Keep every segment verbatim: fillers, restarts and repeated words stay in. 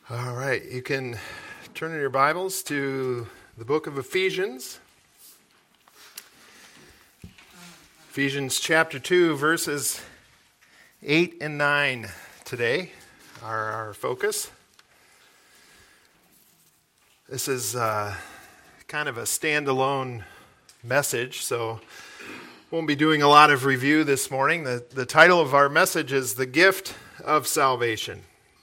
All right, you can turn in your Bibles to the book of Ephesians. Ephesians chapter two, verses eight and nine today are our focus. This is uh, kind of a standalone message, so won't be doing a lot of review this morning. The, the title of our message is The Gift of Salvation.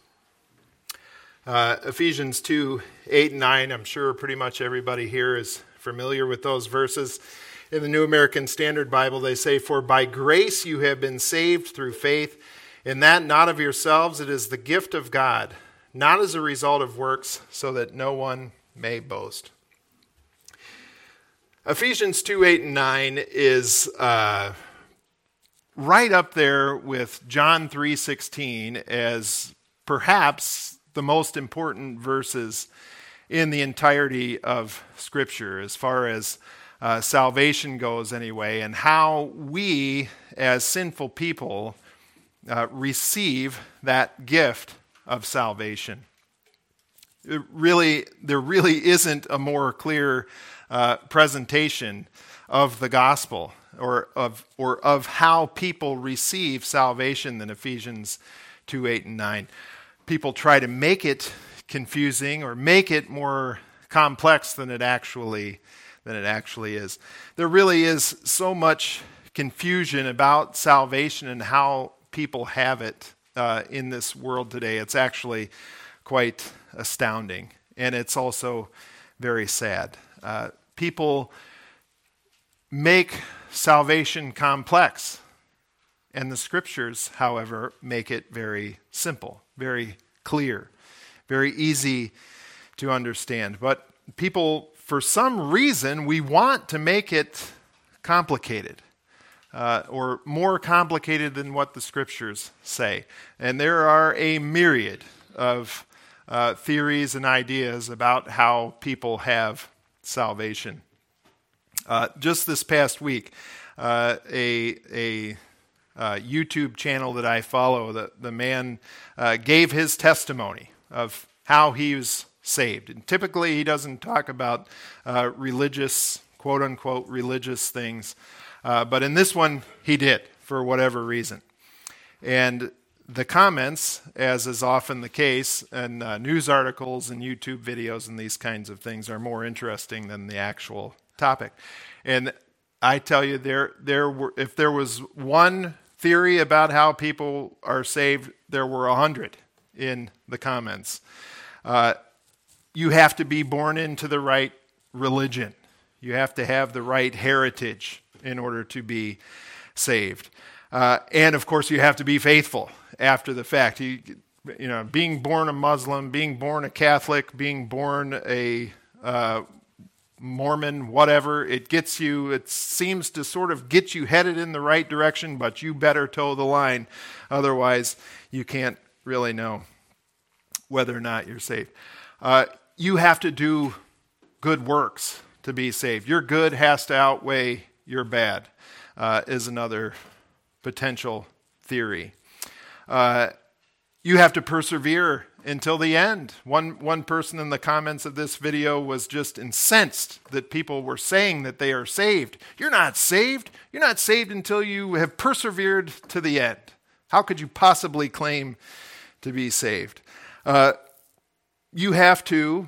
Uh, Ephesians two, eight and nine, I'm sure pretty much everybody here is familiar with those verses. In the New American Standard Bible, they say, "For by grace you have been saved through faith, and that not of yourselves, it is the gift of God, not as a result of works, so that no one may boast." Ephesians two, eight and nine is uh, right up there with John three sixteen as perhaps the most important verses in the entirety of Scripture as far as uh, salvation goes anyway, and how we as sinful people uh, receive that gift of salvation. It really, there really isn't a more clear uh, presentation of the gospel or of or of how people receive salvation than Ephesians two, eight, and nine. People try to make it confusing or make it more complex than it actually than it actually is. There really is so much confusion about salvation and how people have it uh, in this world today. It's actually quite astounding, and it's also very sad. Uh, people make salvation complex, and the Scriptures, however, make it very simple, very clear, very easy to understand. But people, for some reason, we want to make it complicated, uh, or more complicated than what the Scriptures say. And there are a myriad of uh, theories and ideas about how people have salvation. Uh, just this past week, uh, a a Uh, YouTube channel that I follow, the, the man uh, gave his testimony of how he was saved. And typically he doesn't talk about uh, religious, quote-unquote, religious things. Uh, but in this one, he did, for whatever reason. And the comments, as is often the case, and uh, news articles and YouTube videos and these kinds of things are more interesting than the actual topic. And I tell you, there, there were, if there was one theory about how people are saved, there were a hundred in the comments. Uh, you have to be born into the right religion. You have to have the right heritage in order to be saved. Uh, and of course, you have to be faithful after the fact. You, you know, being born a Muslim, being born a Catholic, being born a uh, Mormon, whatever, it gets you, it seems to sort of get you headed in the right direction, but you better toe the line. Otherwise, you can't really know whether or not you're saved. Uh, you have to do good works to be saved. Your good has to outweigh your bad, uh, is another potential theory. Uh, you have to persevere until the end. One one person in the comments of this video was just incensed that people were saying that they are saved. You're not saved. You're not saved until you have persevered to the end. How could you possibly claim to be saved? Uh, you have to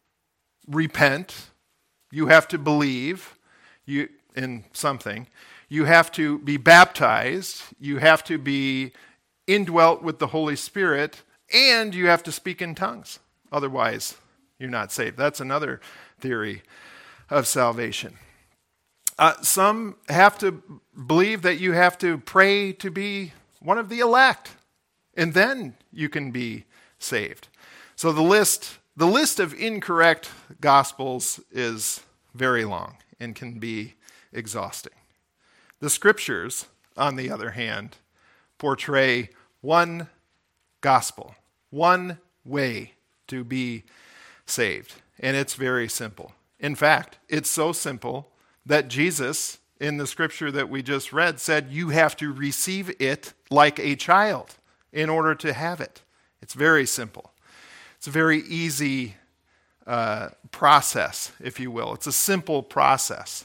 repent. You have to believe you in something. You have to be baptized. You have to be indwelt with the Holy Spirit. And you have to speak in tongues. Otherwise, you're not saved. That's another theory of salvation. Uh, some have to believe that you have to pray to be one of the elect, and then you can be saved. So the list, the list of incorrect gospels is very long and can be exhausting. The Scriptures, on the other hand, portray one gospel, one way to be saved. And it's very simple. In fact, it's so simple that Jesus, in the scripture that we just read, said you have to receive it like a child in order to have it. It's very simple. It's a very easy uh, process, if you will. It's a simple process.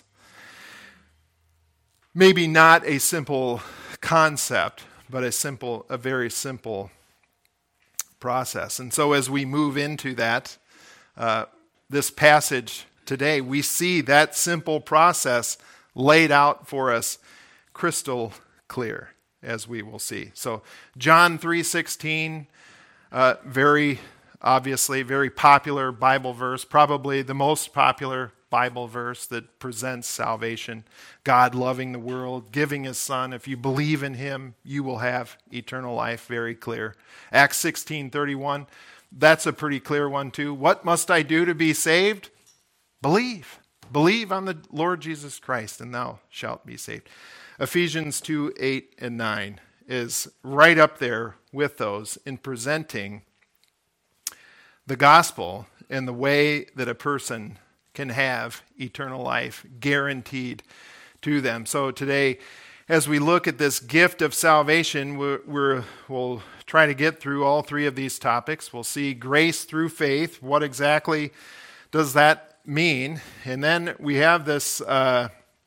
Maybe not a simple concept, but a simple, a very simple process. And so as we move into that, uh, this passage today, we see that simple process laid out for us crystal clear, as we will see. So John three sixteen, uh, very obviously very popular Bible verse, probably the most popular Bible verse that presents salvation. God loving the world, giving his son. If you believe in him, you will have eternal life. Very clear. Acts sixteen thirty-one, that's a pretty clear one too. What must I do to be saved? Believe. Believe on the Lord Jesus Christ, and thou shalt be saved. Ephesians two, eight, and nine is right up there with those in presenting the gospel and the way that a person can have eternal life guaranteed to them. So today, as we look at this gift of salvation, we're, we're, we'll try to get through all three of these topics. We'll see grace through faith. What exactly does that mean? And then we have this uh,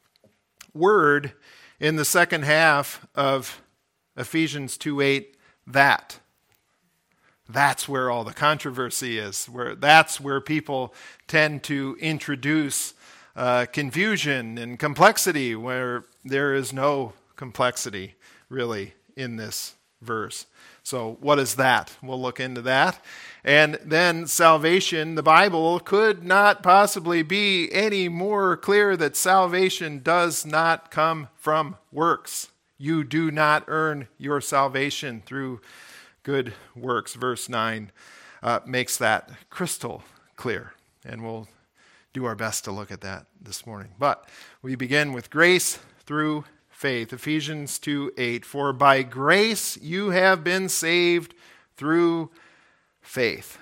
word in the second half of Ephesians two eight, that. That's where all the controversy is. Where that's where people tend to introduce uh, confusion and complexity, where there is no complexity really in this verse. So what is that? We'll look into that. And then salvation, the Bible could not possibly be any more clear that salvation does not come from works. You do not earn your salvation through good works. Verse nine uh, makes that crystal clear. And we'll do our best to look at that this morning. But we begin with grace through faith. Ephesians two eight, for by grace you have been saved through faith.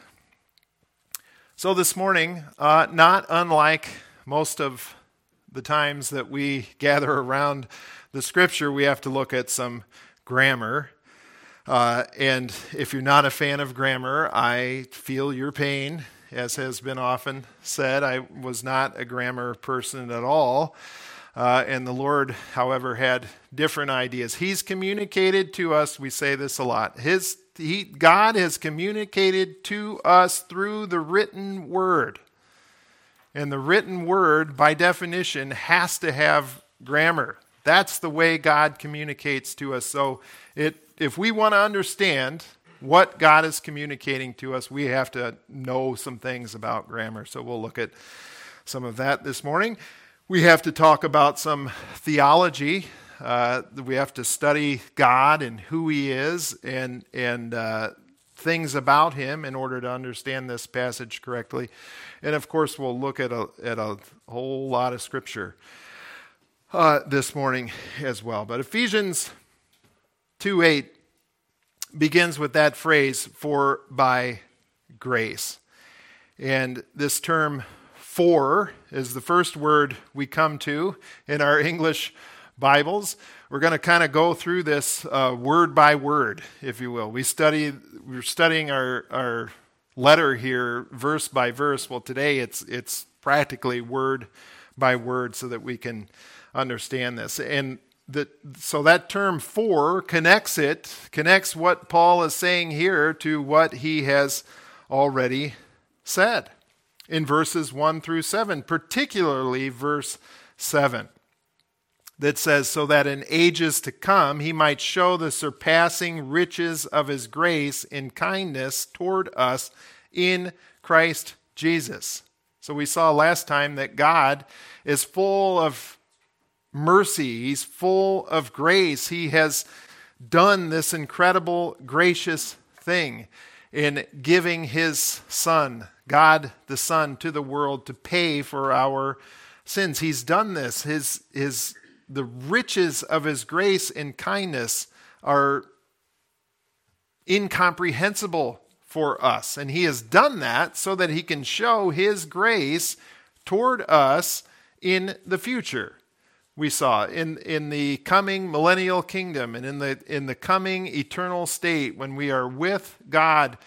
So this morning, uh, not unlike most of the times that we gather around the scripture, we have to look at some grammar. Uh, and if you're not a fan of grammar, I feel your pain, as has been often said. I was not a grammar person at all. Uh, and the Lord, however, had different ideas. He's communicated to us, we say this a lot, His he, God has communicated to us through the written word. And the written word, by definition, has to have grammar. That's the way God communicates to us. So it, if we want to understand what God is communicating to us, we have to know some things about grammar. So we'll look at some of that this morning. We have to talk about some theology. Uh, we have to study God and who he is and, and uh, things about him in order to understand this passage correctly. And of course, we'll look at a, at a whole lot of scripture uh, this morning as well. But Ephesians two eight begins with that phrase, for by grace. And this term for is the first word we come to in our English Bibles. We're going to kind of go through this uh, word by word, if you will. We study, we're studying our, our letter here verse by verse. Well, today it's it's practically word by word so that we can understand this. And that so that term for connects it, connects what Paul is saying here to what he has already said in verses one through seven, particularly verse seven. That says, so that in ages to come he might show the surpassing riches of his grace in kindness toward us in Christ Jesus. So we saw last time that God is full of mercy. He's full of grace. He has done this incredible, gracious thing in giving his Son, God the Son, to the world to pay for our sins. He's done this. His his The riches of his grace and kindness are incomprehensible for us. And he has done that so that he can show his grace toward us in the future. We saw in, in the coming millennial kingdom and in the in the coming eternal state when we are with God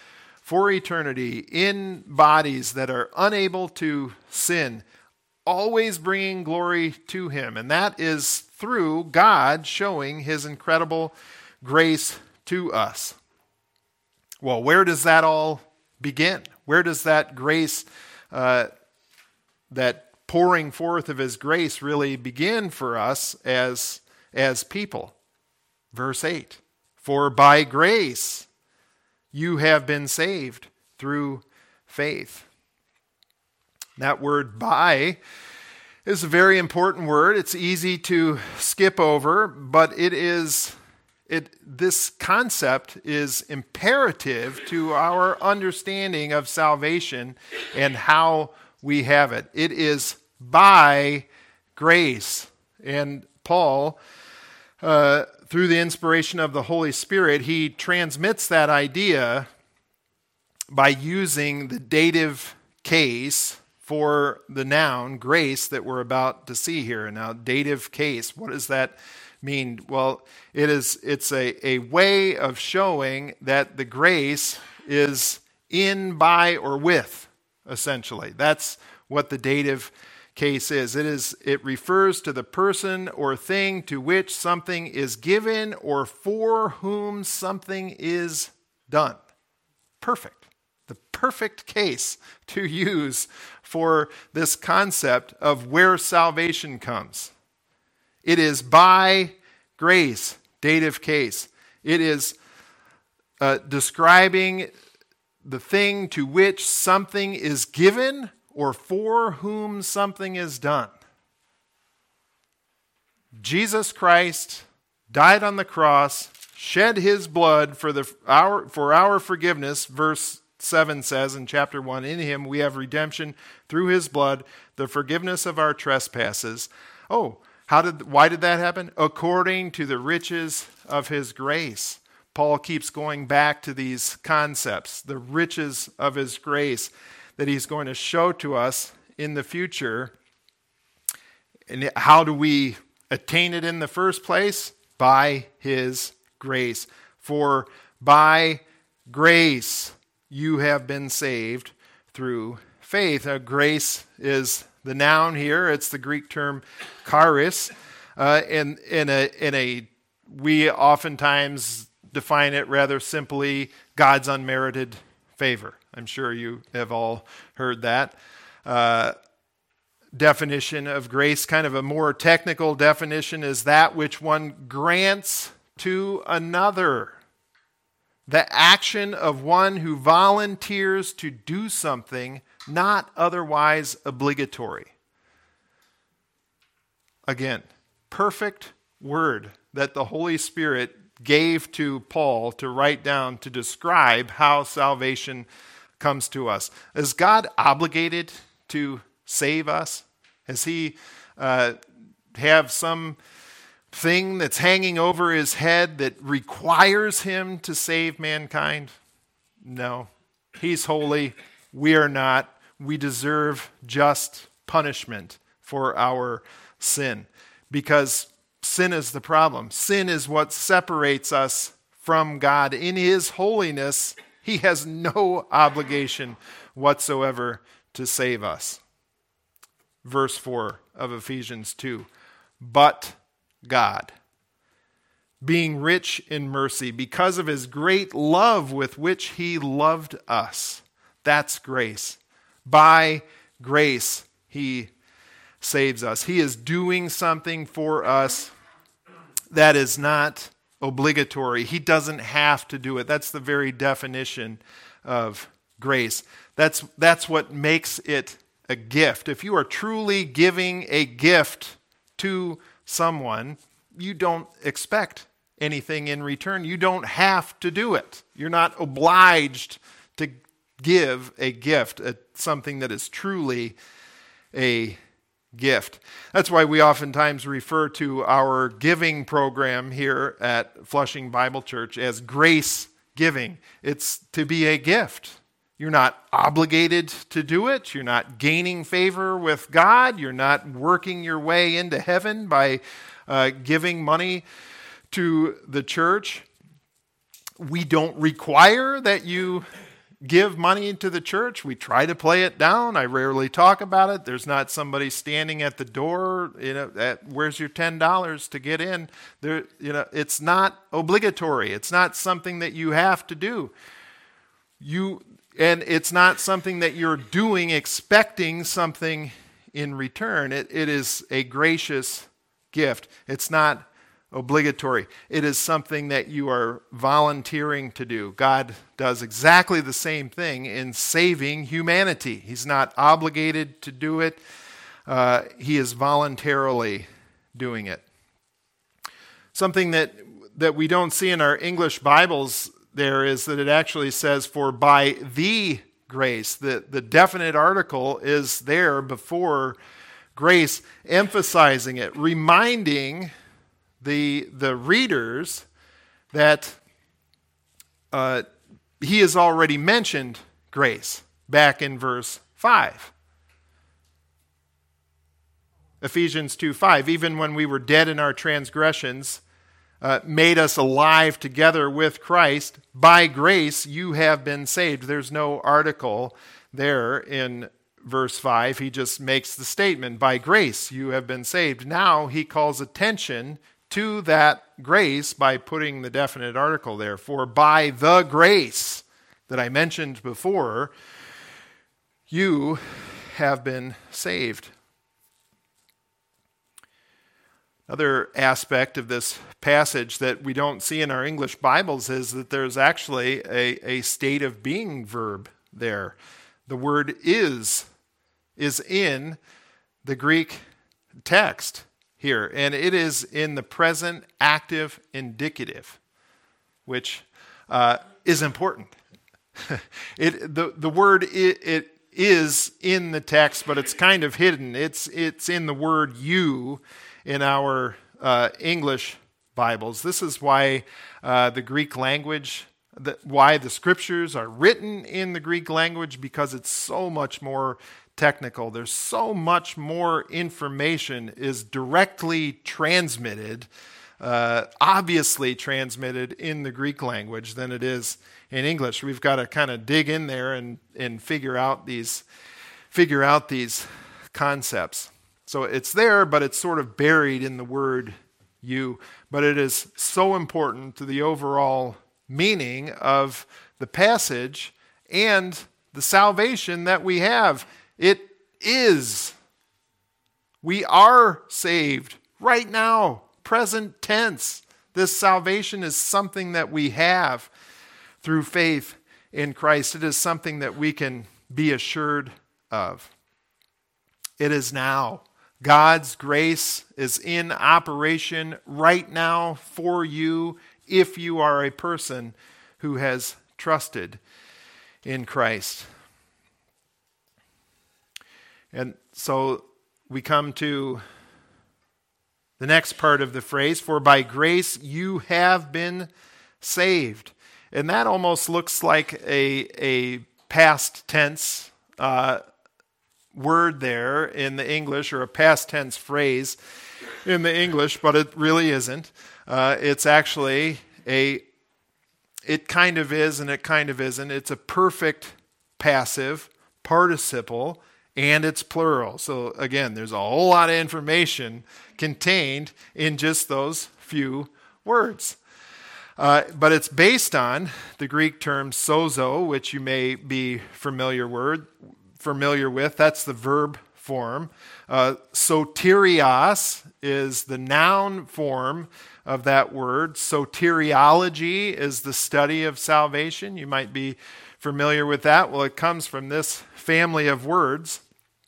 for eternity in bodies that are unable to sin, always bringing glory to him. And that is through God showing his incredible grace to us. Well, where does that all begin? Where does that grace, uh, that pouring forth of his grace really begin for us as, as people? Verse eight, for by grace you have been saved through faith. That word by is a very important word. It's easy to skip over, but it is it this concept is imperative to our understanding of salvation and how we have it. It is by grace. And Paul, uh, through the inspiration of the Holy Spirit, he transmits that idea by using the dative case for the noun grace that we're about to see here. Now, dative case, what does that mean? Well, it is it's a, a way of showing that the grace is in, by, or with, essentially. That's what the dative case is. It is it refers to the person or thing to which something is given or for whom something is done. Perfect. The perfect case to use for this concept of where salvation comes. It is by grace, dative case. It is uh, describing the thing to which something is given or for whom something is done. Jesus Christ died on the cross, shed his blood for the our for our forgiveness. Verse seven says in chapter one, in him we have redemption through his blood, the forgiveness of our trespasses. Oh, how did why did that happen? According to the riches of his grace. Paul keeps going back to these concepts, the riches of his grace that he's going to show to us in the future. And how do we attain it in the first place? By his grace. For by grace you have been saved through faith. Now, grace is the noun here. It's the Greek term charis. Uh, and in a, in a, we oftentimes define it rather simply, God's unmerited favor. I'm sure you have all heard that uh, definition of grace. Kind of a more technical definition is that which one grants to another. The action of one who volunteers to do something not otherwise obligatory. Again, perfect word that the Holy Spirit gave to Paul to write down to describe how salvation comes to us. Is God obligated to save us? Has he uh, have some thing that's hanging over his head that requires him to save mankind? No. He's holy. We are not. We deserve just punishment for our sin because sin is the problem. Sin is what separates us from God. In his holiness, he has no obligation whatsoever to save us. Verse four of Ephesians two. But God, being rich in mercy, because of his great love with which he loved us. That's grace. By grace, he saves us. He is doing something for us that is not obligatory. He doesn't have to do it. That's the very definition of grace. That's, that's what makes it a gift. If you are truly giving a gift to someone, you don't expect anything in return. You don't have to do it. You're not obliged to give a gift, a, something that is truly a gift. That's why we oftentimes refer to our giving program here at Flushing Bible Church as grace giving. It's to be a gift. You're not obligated to do it. You're not gaining favor with God. You're not working your way into heaven by uh, giving money to the church. We don't require that you give money to the church. We try to play it down. I rarely talk about it. There's not somebody standing at the door, you know, at, where's your ten dollars to get in? There, you know, it's not obligatory. It's not something that you have to do. You and it's not something that you're doing expecting something in return. It, it is a gracious gift. It's not obligatory. It is something that you are volunteering to do. God does exactly the same thing in saving humanity. He's not obligated to do it. Uh, he is voluntarily doing it. Something that, that we don't see in our English Bibles there is that it actually says, for by the grace. The, the definite article is there before grace, emphasizing it, reminding the the readers that uh, he has already mentioned grace back in verse five. Ephesians two five, even when we were dead in our transgressions, uh, made us alive together with Christ. By grace you have been saved. There's no article there in verse five. He just makes the statement, by grace you have been saved. Now he calls attention to that grace by putting the definite article there. For by the grace that I mentioned before, you have been saved. Another aspect of this passage that we don't see in our English Bibles is that there's actually a, a state of being verb there. The word is is in the Greek text here, and it is in the present active indicative, which uh, is important. it the the word it, it is in the text, but it's kind of hidden. It's it's in the word you in our uh, English Bibles. This is why uh, the Greek language, the, why the scriptures are written in the Greek language, because it's so much more technical. There's so much more information is directly transmitted, uh, obviously transmitted in the Greek language than it is in English. We've got to kind of dig in there and, and figure out these figure out these concepts. So it's there, but it's sort of buried in the word you. But it is so important to the overall meaning of the passage and the salvation that we have. It is. We are saved right now, present tense. This salvation is something that we have through faith in Christ. It is something that we can be assured of. It is now. God's grace is in operation right now for you if you are a person who has trusted in Christ. And so we come to the next part of the phrase, for by grace you have been saved. And that almost looks like a, a past tense uh, word there in the English, or a past tense phrase in the English, but it really isn't. Uh, it's actually a, it kind of is and it kind of isn't. It's a perfect passive participle, and it's plural. So again, there's a whole lot of information contained in just those few words. Uh, but it's based on the Greek term sozo, which you may be familiar word, familiar with. That's the verb form. Uh, soterios is the noun form of that word. Soteriology is the study of salvation. You might be familiar with that. Well, it comes from this family of words.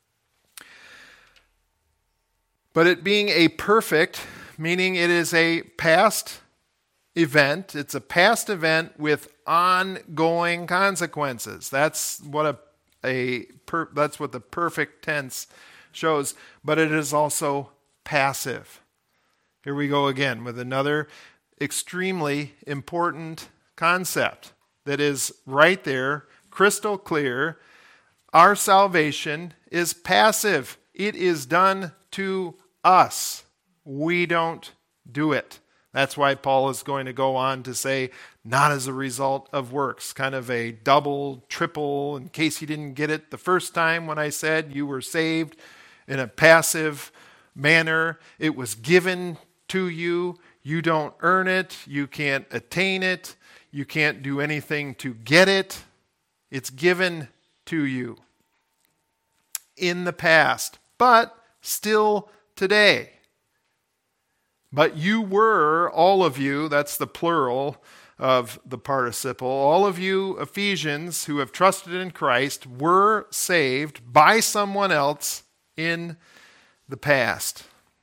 But it being a perfect, meaning it is a past event. It's a past event with ongoing consequences. That's what a, a per, that's what the perfect tense shows. But it is also passive. Here we go again with another extremely important concept that is right there, crystal clear. Our salvation is passive. It is done to us. We don't do it. That's why Paul is going to go on to say, not as a result of works, kind of a double, triple, in case you didn't get it the first time when I said you were saved in a passive manner. It was given to you. You don't earn it. You can't attain it. You can't do anything to get it. It's given to you in the past, but still today. But you were, all of you, that's the plural of the participle, all of you Ephesians who have trusted in Christ were saved by someone else in the past.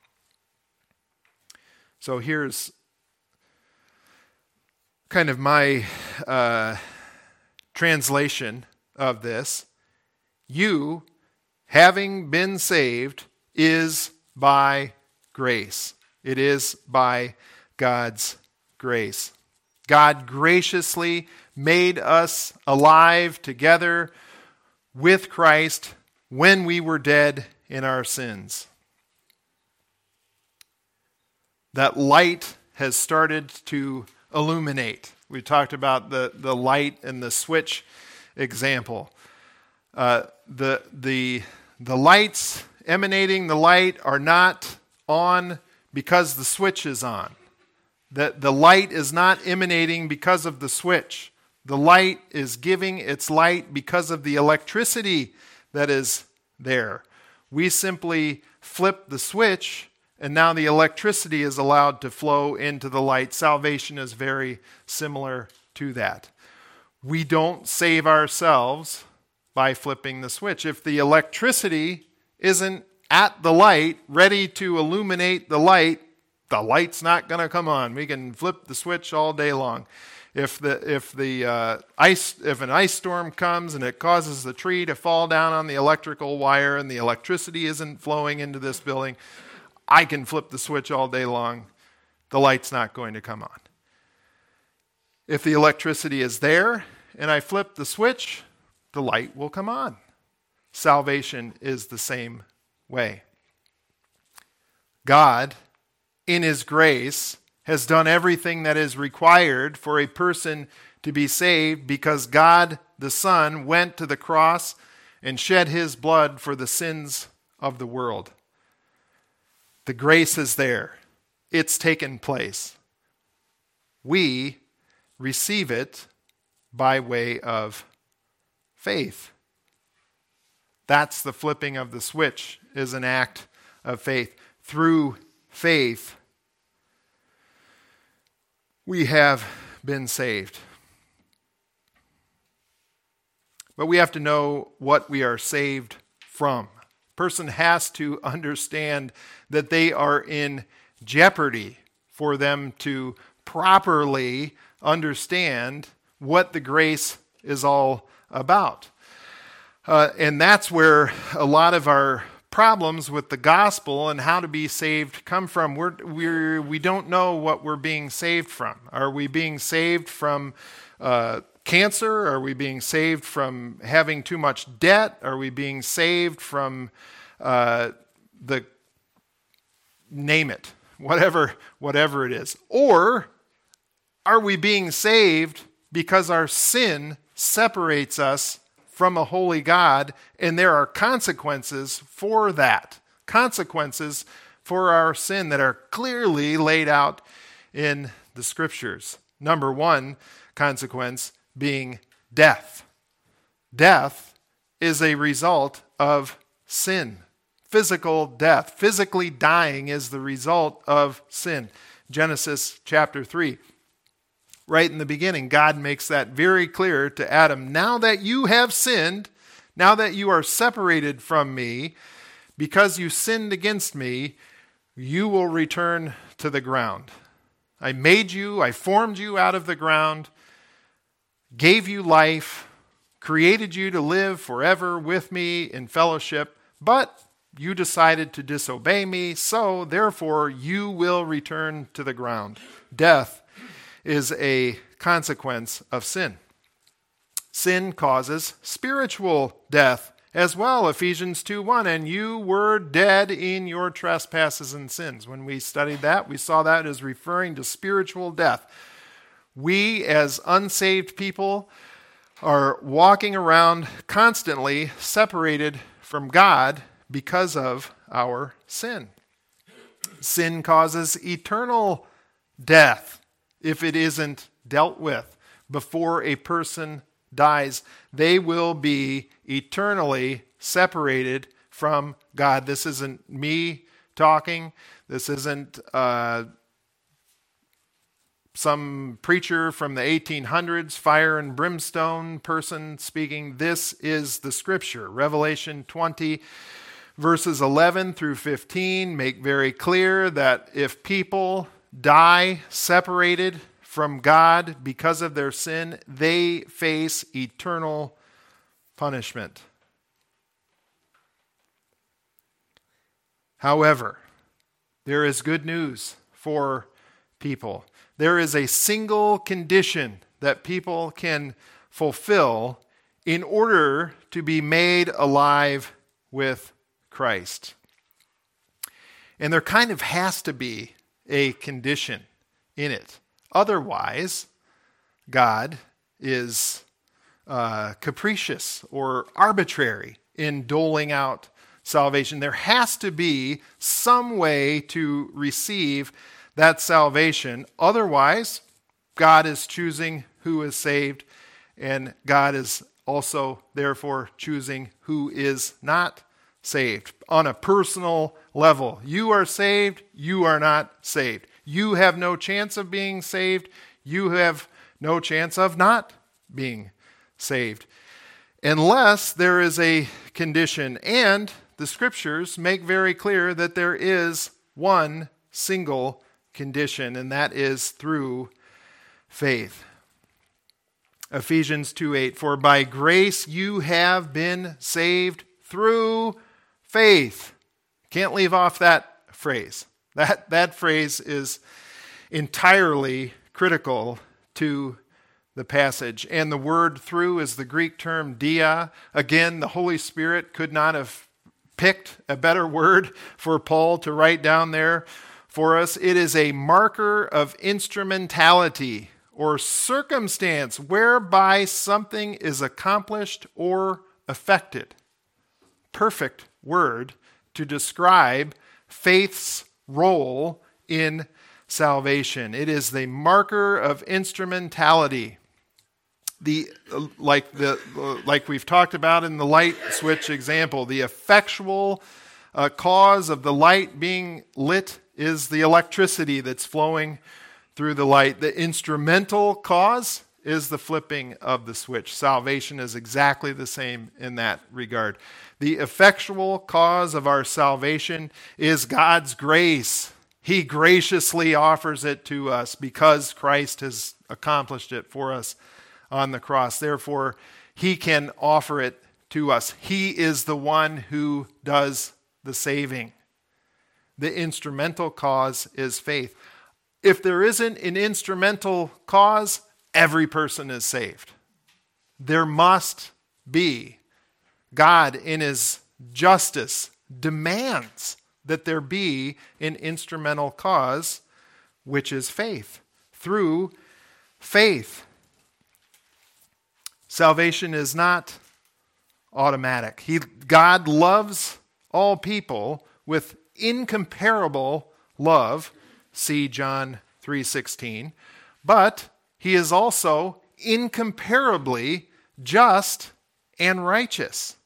So here's kind of my uh, translation of this. You, having been saved, is by grace. It is by God's grace. God graciously made us alive together with Christ when we were dead in our sins. That light has started to illuminate. We talked about the, the light and the switch example. Uh, the, the, the lights emanating the light are not on because the switch is on. The, the light is not emanating because of the switch. The light is giving its light because of the electricity that is there. We simply flip the switch, and now the electricity is allowed to flow into the light. Salvation is very similar to that. We don't save ourselves by flipping the switch. If the electricity isn't at the light, ready to illuminate the light, the light's not going to come on. We can flip the switch all day long. If the if the uh, ice if an ice storm comes and it causes the tree to fall down on the electrical wire and the electricity isn't flowing into this building, I can flip the switch all day long. The light's not going to come on. If the electricity is there and I flip the switch, the light will come on. Salvation is the same way. God, in His grace, has done everything that is required for a person to be saved because God the Son went to the cross and shed His blood for the sins of the world. The grace is there. It's taken place. We receive it by way of faith. That's the flipping of the switch, is an act of faith. Through faith, we have been saved. But we have to know what we are saved from. A person has to understand that they are in jeopardy for them to properly understand what the grace is all about. Uh, and that's where a lot of our problems with the gospel and how to be saved come from. We're, we're, we don't know what we're being saved from. Are we being saved from uh, cancer? Are we being saved from having too much debt? Are we being saved from uh, the, name it, whatever, whatever it is? Or are we being saved because our sin separates us from a holy God, and there are consequences for that. Consequences for our sin that are clearly laid out in the Scriptures. Number one consequence being death. Death is a result of sin. Physical death. Physically dying is the result of sin. Genesis chapter three. Right in the beginning, God makes that very clear to Adam. Now that you have sinned, now that you are separated from me, because you sinned against me, you will return to the ground. I made you, I formed you out of the ground, gave you life, created you to live forever with me in fellowship, but you decided to disobey me, so therefore you will return to the ground. Death is a consequence of sin. Sin causes spiritual death as well, Ephesians two one, and you were dead in your trespasses and sins. When we studied that, we saw that as referring to spiritual death. We, as unsaved people, are walking around constantly separated from God because of our sin. Sin causes eternal death if it isn't dealt with before a person dies. They will be eternally separated from God. This isn't me talking. This isn't uh, some preacher from the eighteen hundreds, fire and brimstone person speaking. This is the Scripture. Revelation twenty, verses eleven through fifteen make very clear that if people die separated from God because of their sin, they face eternal punishment. However, there is good news for people. There is a single condition that people can fulfill in order to be made alive with Christ. And there kind of has to be a condition in it. Otherwise, God is uh, capricious or arbitrary in doling out salvation. There has to be some way to receive that salvation. Otherwise, God is choosing who is saved, and God is also, therefore, choosing who is not saved on a personal level. You are saved, you are not saved. You have no chance of being saved, you have no chance of not being saved. Unless there is a condition, and the Scriptures make very clear that there is one single condition, and that is through faith. Ephesians two eight, for by grace you have been saved through faith. Can't leave off that phrase. That, that phrase is entirely critical to the passage. And the word through is the Greek term dia. Again, the Holy Spirit could not have picked a better word for Paul to write down there for us. It is a marker of instrumentality or circumstance whereby something is accomplished or effected. Perfect word to describe faith's role in salvation. It is the marker of instrumentality. The like the like we've talked about in the light switch example, the effectual uh, cause of the light being lit is the electricity that's flowing through the light. The instrumental cause is the flipping of the switch. Salvation is exactly the same in that regard. The effectual cause of our salvation is God's grace. He graciously offers it to us because Christ has accomplished it for us on the cross. Therefore, He can offer it to us. He is the one who does the saving. The instrumental cause is faith. If there isn't an instrumental cause, every person is saved. There must be. God, in His justice, demands that there be an instrumental cause, which is faith. Through faith. Salvation is not automatic. He, God loves all people with incomparable love. See John three sixteen. But He is also incomparably just and righteous.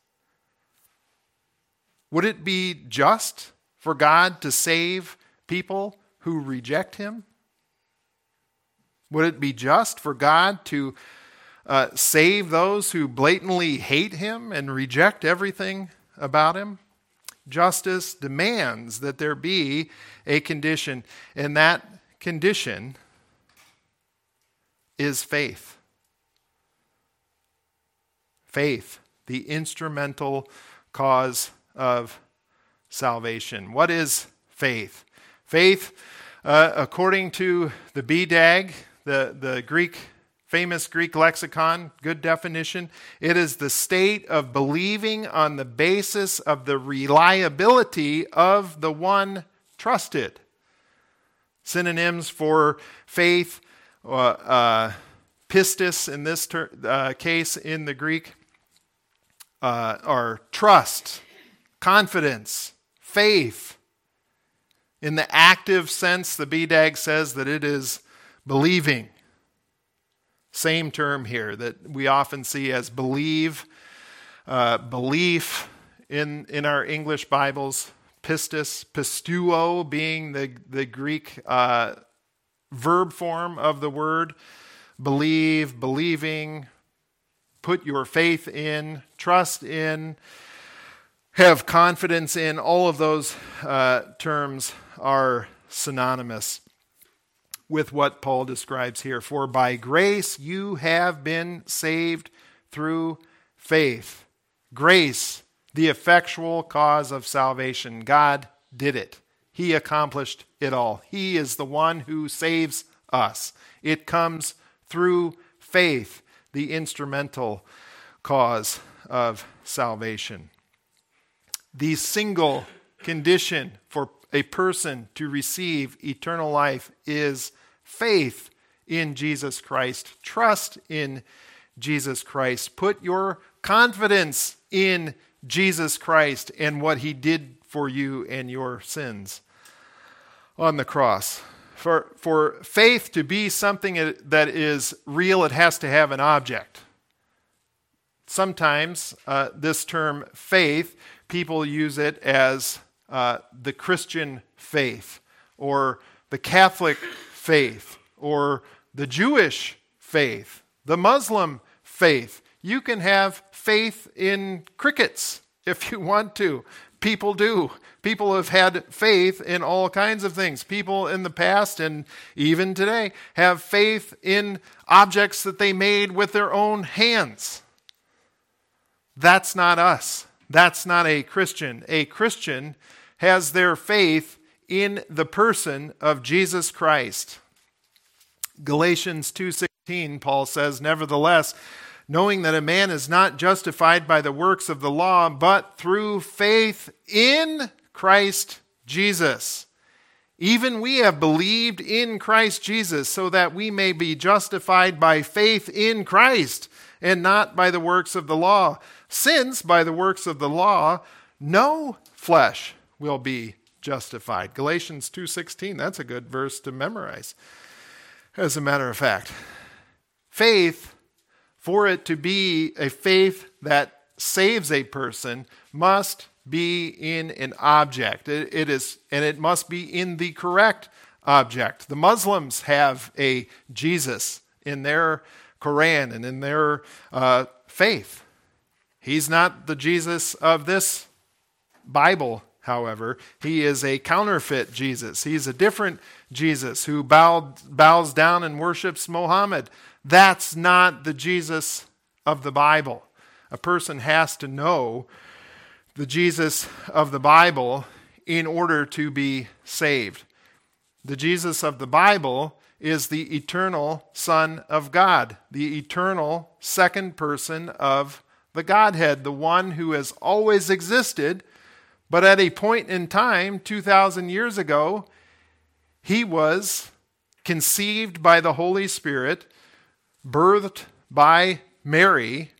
Would it be just for God to save people who reject Him? Would it be just for God to uh, save those who blatantly hate Him and reject everything about Him? Justice demands that there be a condition, and that condition is faith. Faith, the instrumental cause of salvation. What is faith? Faith, uh, according to the B D A G, the, the Greek famous Greek lexicon, good definition. It is the state of believing on the basis of the reliability of the one trusted. Synonyms for faith, uh, uh, pistis in this ter- uh, case in the Greek, uh, are trust, confidence, faith. In the active sense, the B D A G says that it is believing. Same term here that we often see as believe, uh, belief in, in our English Bibles. Pistis, pistuo being the, the Greek uh, verb form of the word. Believe, believing, put your faith in, trust in, have confidence in. All of those uh, terms are synonymous with what Paul describes here. For by grace you have been saved through faith. Grace, the effectual cause of salvation. God did it. He accomplished it all. He is the one who saves us. It comes through faith, the instrumental cause of salvation. The single condition for a person to receive eternal life is faith in Jesus Christ. Trust in Jesus Christ. Put your confidence in Jesus Christ and what he did for you and your sins on the cross. For, for faith to be something that is real, it has to have an object. Sometimes uh, this term faith, people use it as uh, the Christian faith, or the Catholic faith, or the Jewish faith, the Muslim faith. You can have faith in crickets if you want to. People do. People have had faith in all kinds of things. People in the past and even today have faith in objects that they made with their own hands. That's not us. That's not a Christian. A Christian has their faith in the person of Jesus Christ. Galatians two sixteen, Paul says, nevertheless, knowing that a man is not justified by the works of the law, but through faith in Christ Jesus. Even we have believed in Christ Jesus, so that we may be justified by faith in Christ, and not by the works of the law. Since by the works of the law, no flesh will be justified. Galatians two sixteen, that's a good verse to memorize. As a matter of fact, faith, for it to be a faith that saves a person, must be in an object. It, it is, and it must be in the correct object. The Muslims have a Jesus in their Quran and in their uh, faith. He's not the Jesus of this Bible, however. He is a counterfeit Jesus. He's a different Jesus who bowed, bows down and worships Muhammad. That's not the Jesus of the Bible. A person has to know the Jesus of the Bible in order to be saved. The Jesus of the Bible is the eternal Son of God, the eternal second person of the Godhead, the one who has always existed, but at a point in time, two thousand years ago, he was conceived by the Holy Spirit, birthed by Mary,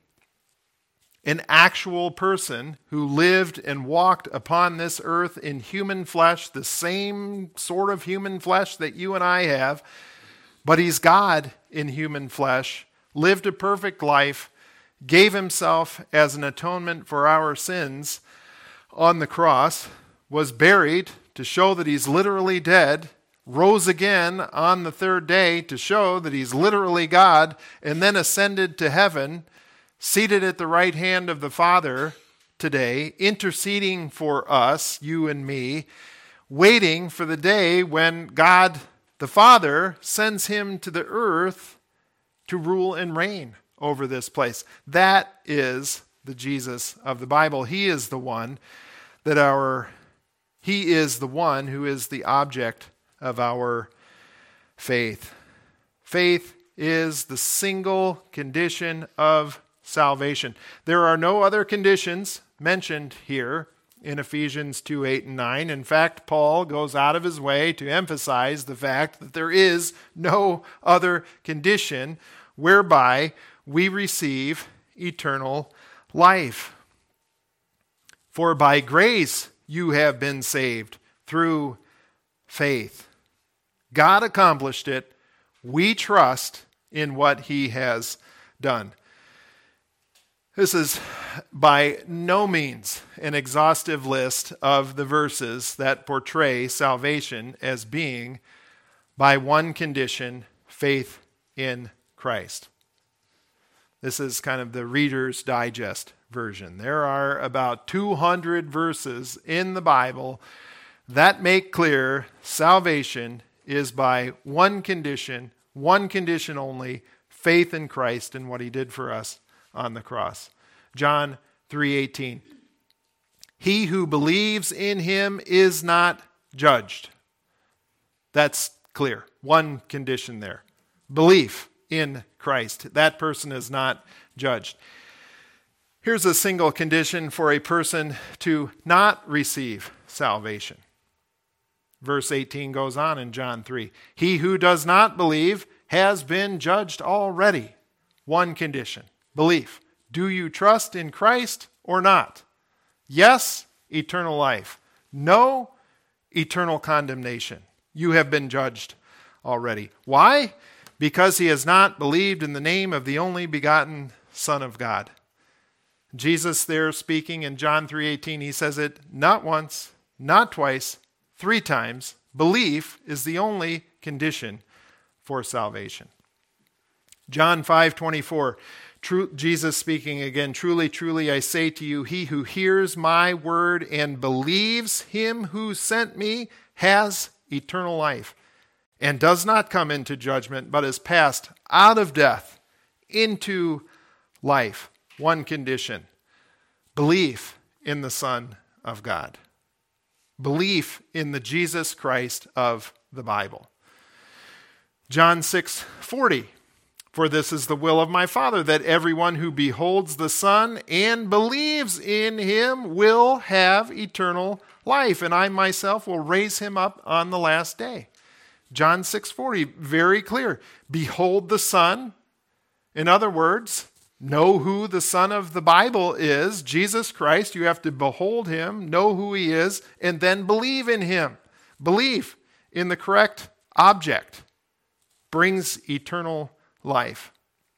an actual person who lived and walked upon this earth in human flesh, the same sort of human flesh that you and I have, but he's God in human flesh, lived a perfect life, gave himself as an atonement for our sins on the cross, was buried to show that he's literally dead, rose again on the third day to show that he's literally God, and then ascended to heaven, seated at the right hand of the Father today, interceding for us, you and me, waiting for the day when God the Father sends him to the earth to rule and reign over this place. That is the Jesus of the Bible. He is the one that our, he is the one who is the object of our faith. Faith is the single condition of salvation. There are no other conditions mentioned here in Ephesians two, eight, and nine. In fact, Paul goes out of his way to emphasize the fact that there is no other condition whereby we receive eternal life. For by grace you have been saved through faith. God accomplished it. We trust in what he has done. This is by no means an exhaustive list of the verses that portray salvation as being by one condition, faith in Christ. This is kind of the Reader's Digest version. There are about two hundred verses in the Bible that make clear salvation is by one condition, one condition only, faith in Christ and what he did for us on the cross. John three eighteen. He who believes in him is not judged. That's clear. One condition there. Belief in Christ. That person is not judged. Here's a single condition for a person to not receive salvation. Verse eighteen goes on in John three. He who does not believe has been judged already. One condition. Belief. Do you trust in Christ or not? Yes, eternal life. No, eternal condemnation. You have been judged already. Why? Because he has not believed in the name of the only begotten Son of God. Jesus there speaking in John three eighteen, he says it not once, not twice, three times. Belief is the only condition for salvation. John five twenty-four, True, Jesus speaking again, truly, truly, I say to you, he who hears my word and believes him who sent me has eternal life and does not come into judgment, but is passed out of death into life. One condition, belief in the Son of God. Belief in the Jesus Christ of the Bible. John six forty. For this is the will of my Father, that everyone who beholds the Son and believes in him will have eternal life, and I myself will raise him up on the last day. John six forty, very clear. Behold the Son. In other words, know who the Son of the Bible is, Jesus Christ. You have to behold him, know who he is, and then believe in him. Belief in the correct object brings eternal life.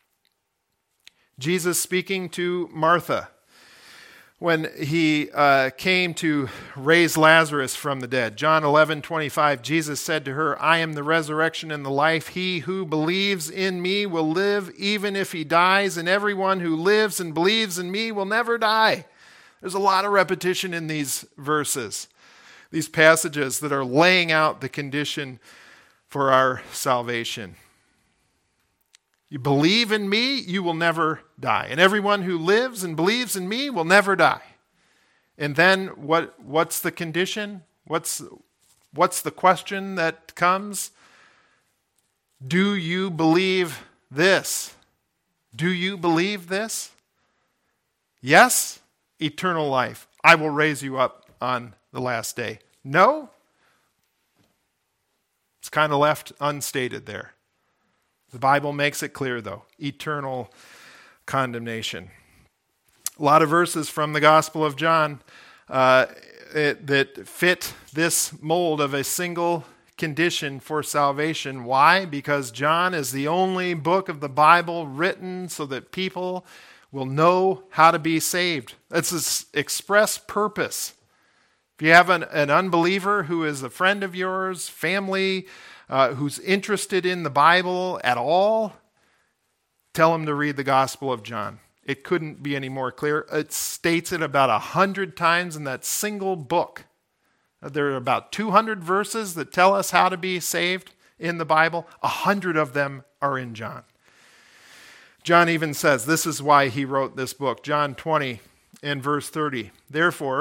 Jesus speaking to Martha when he uh, came to raise Lazarus from the dead. John eleven twenty-five, Jesus said to her, I am the resurrection and the life. He who believes in me will live even if he dies, and everyone who lives and believes in me will never die. There's a lot of repetition in these verses, these passages that are laying out the condition for our salvation. You believe in me, you will never die. And everyone who lives and believes in me will never die. And then what? what's the condition? What's, what's the question that comes? Do you believe this? Do you believe this? Yes, eternal life. I will raise you up on the last day. No? It's kind of left unstated there. The Bible makes it clear, though, eternal condemnation. A lot of verses from the Gospel of John uh, it, that fit this mold of a single condition for salvation. Why? Because John is the only book of the Bible written so that people will know how to be saved. That's his express purpose. If you have an, an unbeliever who is a friend of yours, family, Uh, who's interested in the Bible at all, tell him to read the Gospel of John. It couldn't be any more clear. It states it about a hundred times in that single book. There are about two hundred verses that tell us how to be saved in the Bible. A hundred of them are in John. John even says this is why he wrote this book. John twenty and verse thirty. Therefore,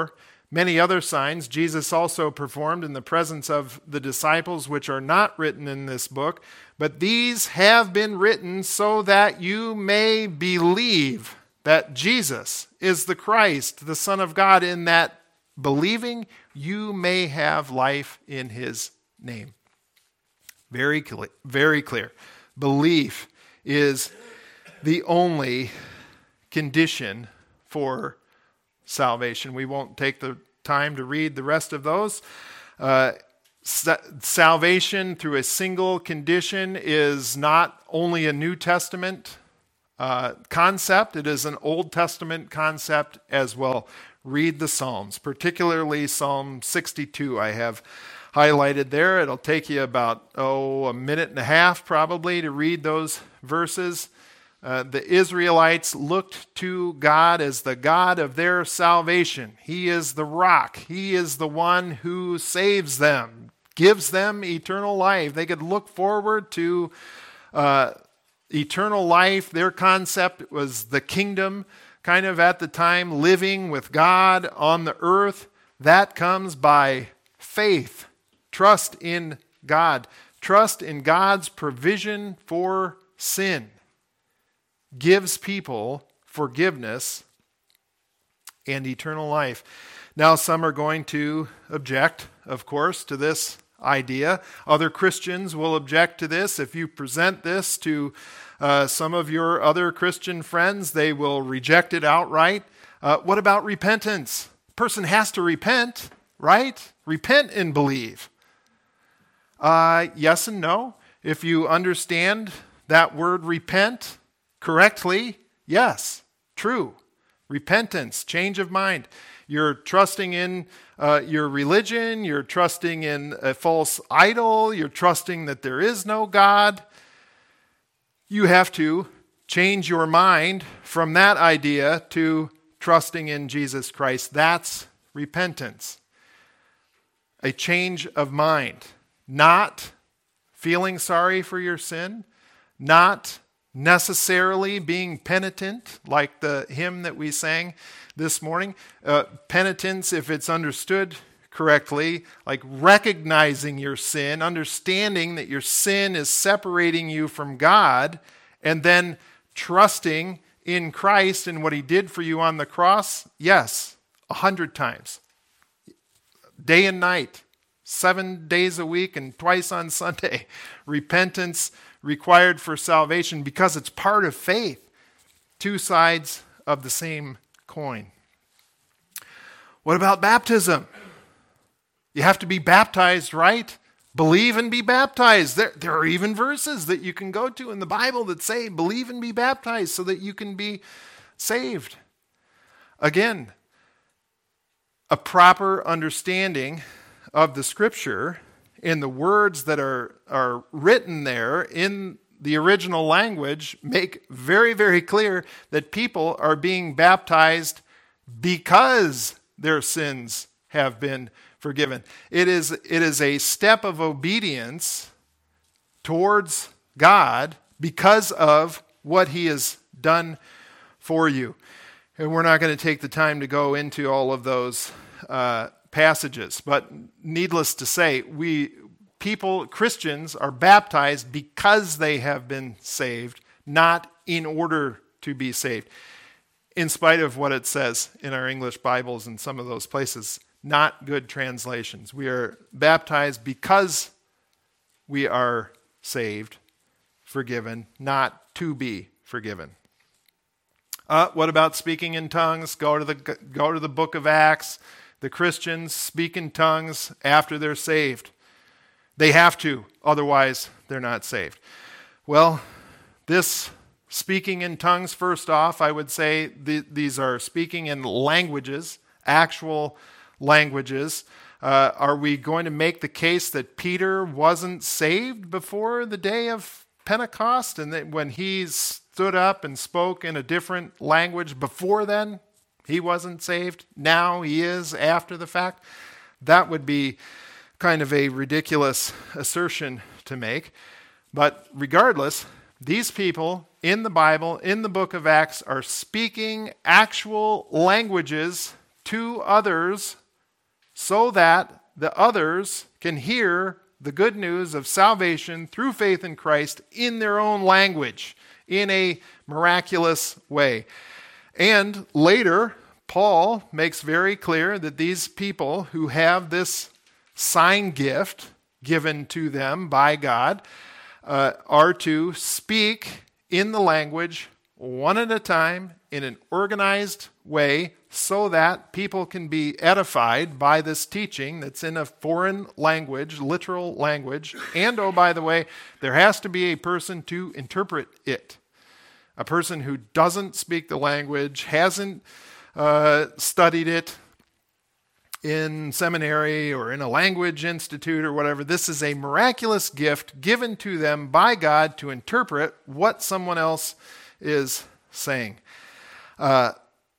Many other signs Jesus also performed in the presence of the disciples, which are not written in this book, but these have been written so that you may believe that Jesus is the Christ, the Son of God, in that believing you may have life in his name. Very clear, very clear. Belief is the only condition for salvation. We won't take the time to read the rest of those. Uh, sa- salvation through a single condition is not only a New Testament uh, concept, it is an Old Testament concept as well. Read the Psalms, particularly Psalm sixty-two I have highlighted there. It'll take you about, oh, a minute and a half probably to read those verses. Uh, the Israelites looked to God as the God of their salvation. He is the rock. He is the one who saves them, gives them eternal life. They could look forward to uh, eternal life. Their concept was the kingdom, kind of at the time, living with God on the earth. That comes by faith. Trust in God. Trust in God's provision for sin. Gives people forgiveness and eternal life. Now, some are going to object, of course, to this idea. Other Christians will object to this. If you present this to uh, some of your other Christian friends, they will reject it outright. Uh, what about repentance? A person has to repent, right? Repent and believe. Uh, yes and no. If you understand that word repent correctly, yes, true. Repentance, change of mind. You're trusting in uh, your religion. You're trusting in a false idol. You're trusting that there is no God. You have to change your mind from that idea to trusting in Jesus Christ. That's repentance. A change of mind. Not feeling sorry for your sin. Not necessarily being penitent, like the hymn that we sang this morning. Uh, penitence, if it's understood correctly, like recognizing your sin, understanding that your sin is separating you from God, and then trusting in Christ and what he did for you on the cross. Yes, a hundred times. Day and night, seven days a week and twice on Sunday. Repentance required for salvation because it's part of faith. Two sides of the same coin. What about baptism? You have to be baptized, right? Believe and be baptized. There, there are even verses that you can go to in the Bible that say, believe and be baptized so that you can be saved. Again, a proper understanding of the Scripture in the words that are, are written there in the original language make very, very clear that people are being baptized because their sins have been forgiven. It is, it is a step of obedience towards God because of what he has done for you. And we're not going to take the time to go into all of those uh, passages, but needless to say, we people, Christians, are baptized because they have been saved, not in order to be saved. In spite of what it says in our English Bibles in some of those places, not good translations. We are baptized because we are saved, forgiven, not to be forgiven. Uh, what about speaking in tongues? Go to the go to the book of Acts. The Christians speak in tongues after they're saved. They have to, otherwise they're not saved. Well, this speaking in tongues, first off, I would say th- these are speaking in languages, actual languages. Uh, are we going to make the case that Peter wasn't saved before the day of Pentecost, and that when he stood up and spoke in a different language before then, he wasn't saved? Now he is after the fact? That would be kind of a ridiculous assertion to make. But regardless, these people in the Bible, in the book of Acts, are speaking actual languages to others so that the others can hear the good news of salvation through faith in Christ in their own language, in a miraculous way. And later, Paul makes very clear that these people who have this sign gift given to them by God uh, are to speak in the language one at a time in an organized way so that people can be edified by this teaching that's in a foreign language, literal language. And, oh, by the way, there has to be a person to interpret it. A person who doesn't speak the language, hasn't uh, studied it in seminary or in a language institute or whatever. This is a miraculous gift given to them by God to interpret what someone else is saying. Uh,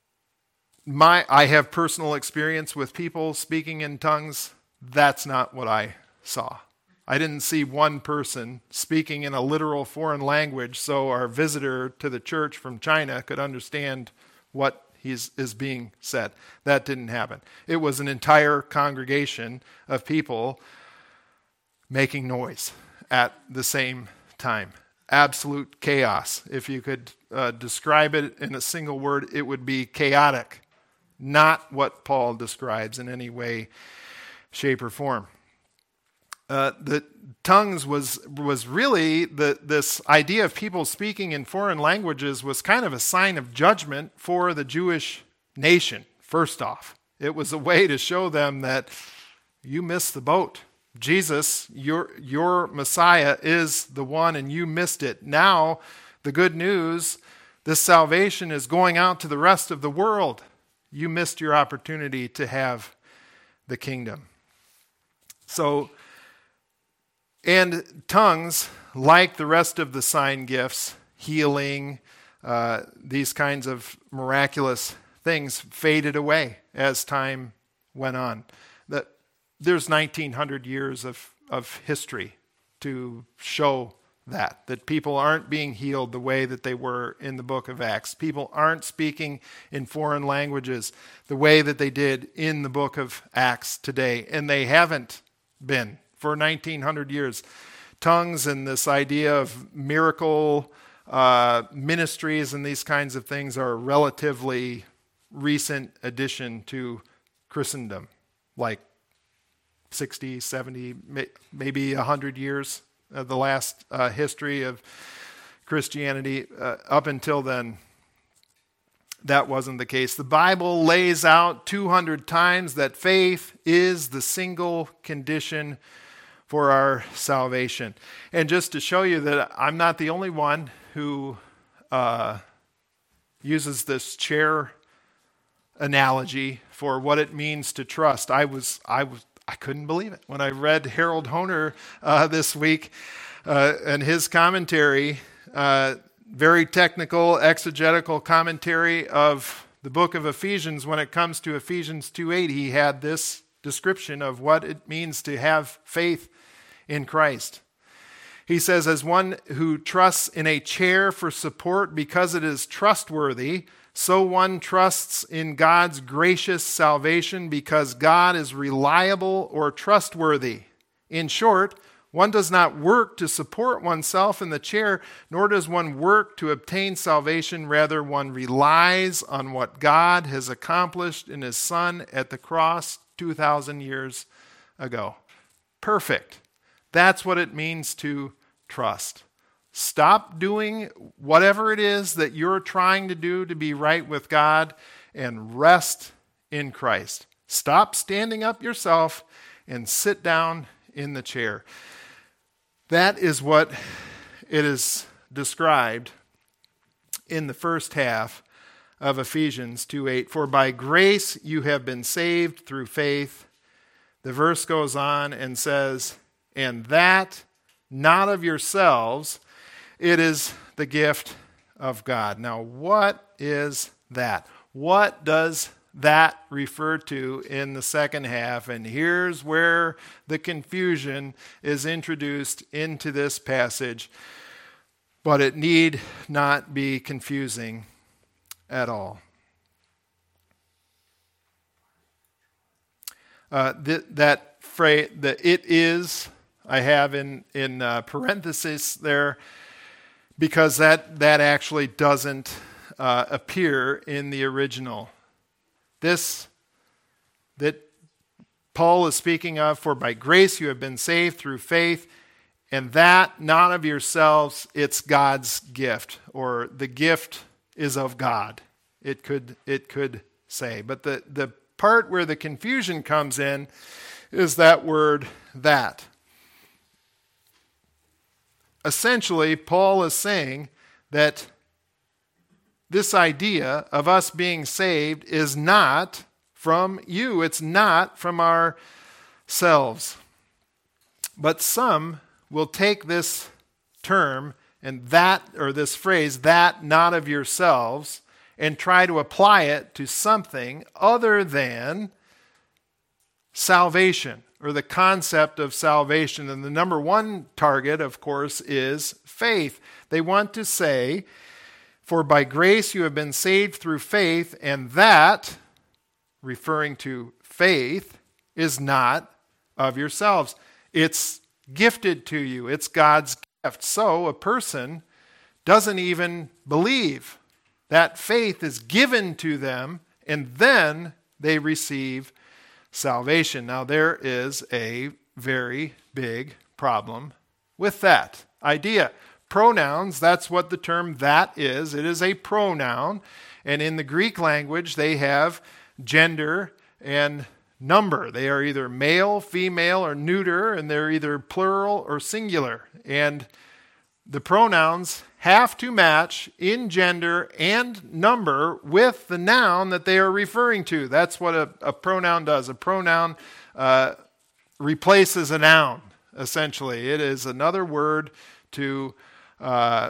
my, I have personal experience with people speaking in tongues. That's not what I saw. I didn't see one person speaking in a literal foreign language so our visitor to the church from China could understand what he's, is being said. That didn't happen. It was an entire congregation of people making noise at the same time. Absolute chaos. If you could uh, describe it in a single word, it would be chaotic. Not what Paul describes in any way, shape, or form. Uh, the tongues was was really, the, this idea of people speaking in foreign languages was kind of a sign of judgment for the Jewish nation, first off. It was a way to show them that you missed the boat. Jesus, your, your Messiah, is the one and you missed it. Now, the good news, this salvation is going out to the rest of the world. You missed your opportunity to have the kingdom. So, and tongues, like the rest of the sign gifts, healing, uh, these kinds of miraculous things faded away as time went on. That there's nineteen hundred years of, of history to show that, that people aren't being healed the way that they were in the book of Acts. People aren't speaking in foreign languages the way that they did in the book of Acts today, and they haven't been for nineteen hundred years. Tongues and this idea of miracle uh, ministries and these kinds of things are a relatively recent addition to Christendom, like sixty, seventy, maybe one hundred years of the last uh, history of Christianity. Uh, up until then, that wasn't the case. The Bible lays out two hundred times that faith is the single condition for our salvation. And just to show you that I'm not the only one who uh, uses this chair analogy for what it means to trust. I was, I was, I couldn't believe it when I read Harold Hoehner uh, this week uh, and his commentary, uh, very technical, exegetical commentary of the book of Ephesians. When it comes to Ephesians two eight, he had this description of what it means to have faith in Christ. He says, as one who trusts in a chair for support because it is trustworthy, so one trusts in God's gracious salvation because God is reliable or trustworthy. In short, one does not work to support oneself in the chair, nor does one work to obtain salvation. Rather, one relies on what God has accomplished in his Son at the cross two thousand years ago. Perfect. That's what it means to trust. Stop doing whatever it is that you're trying to do to be right with God and rest in Christ. Stop standing up yourself and sit down in the chair. That is what it is described in the first half of Ephesians two eight. For by grace you have been saved through faith. The verse goes on and says, and that not of yourselves, it is the gift of God. Now, what is that? What does that refer to in the second half? And here's where the confusion is introduced into this passage, but it need not be confusing at all. Uh, th- that phrase, the it is, I have in, in uh, parentheses there, because that, that actually doesn't uh, appear in the original. This that Paul is speaking of, for by grace you have been saved through faith, and that not of yourselves, it's God's gift, or the gift is of God. It could it could say. But the, the part where the confusion comes in is that word that. Essentially, Paul is saying that this idea of us being saved is not from you. It's not from ourselves. But some will take this term and that, or this phrase, that not of yourselves, and try to apply it to something other than salvation, or the concept of salvation. And the number one target, of course, is faith. They want to say, for by grace you have been saved through faith, and that, referring to faith, is not of yourselves. It's gifted to you. It's God's gift. So a person doesn't even believe. That faith is given to them, and then they receive salvation. Now, there is a very big problem with that idea. Pronouns, that's what the term that is. It is a pronoun. And in the Greek language, they have gender and number. They are either male, female, or neuter, and they're either plural or singular. And the pronouns have to match in gender and number with the noun that they are referring to. That's what a, a pronoun does. A pronoun uh, replaces a noun, essentially. It is another word to uh,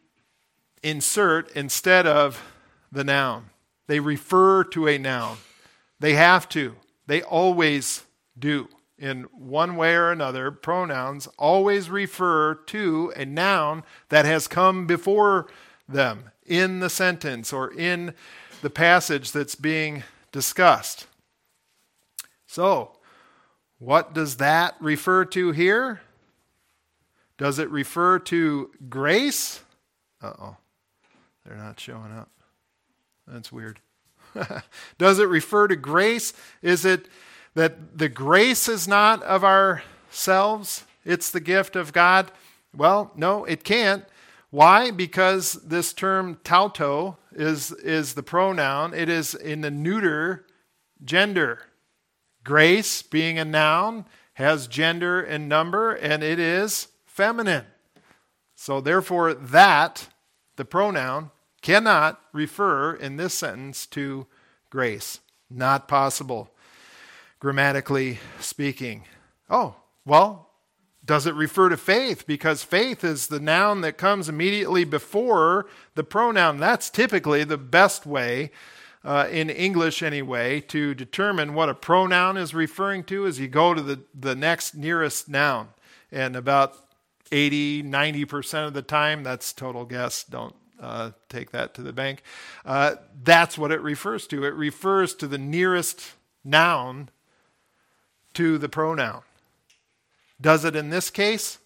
insert instead of the noun. They refer to a noun. They have to. They always do. In one way or another, pronouns always refer to a noun that has come before them in the sentence or in the passage that's being discussed. So, what does that refer to here? Does it refer to grace? Uh-oh, they're not showing up. That's weird. Does it refer to grace? Is it that the grace is not of ourselves? It's the gift of God? Well, no, it can't. Why? Because this term tauto is, is the pronoun. It is in the neuter gender. Grace, being a noun, has gender and number, and it is feminine. So therefore, that, the pronoun, cannot refer in this sentence to grace. Not possible, grammatically speaking. Oh, well, does it refer to faith? Because faith is the noun that comes immediately before the pronoun. That's typically the best way, uh, in English anyway, to determine what a pronoun is referring to is you go to the, the next nearest noun. And about eighty, ninety percent of the time, that's total guess, don't Uh, take that to the bank. Uh, that's what it refers to. It refers to the nearest noun to the pronoun. Does it in this case?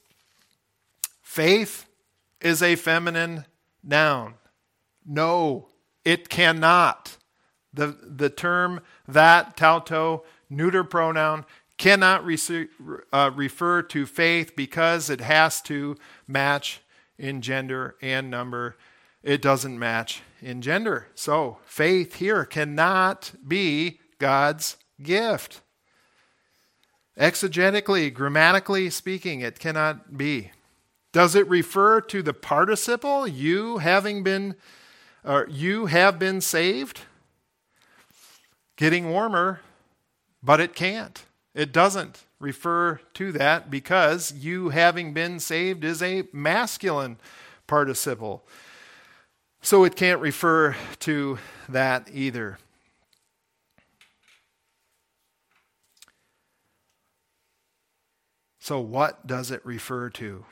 Faith is a feminine noun. No, it cannot. The, the term that, tauto, neuter pronoun, cannot re- uh, refer to faith because it has to match in gender and number. It doesn't match in gender. So faith here cannot be God's gift. Exegetically, grammatically speaking, it cannot be. Does it refer to the participle, you having been, or you have been saved? Getting warmer, but it can't. It doesn't refer to that because you having been saved is a masculine participle. So it can't refer to that either. So what does it refer to?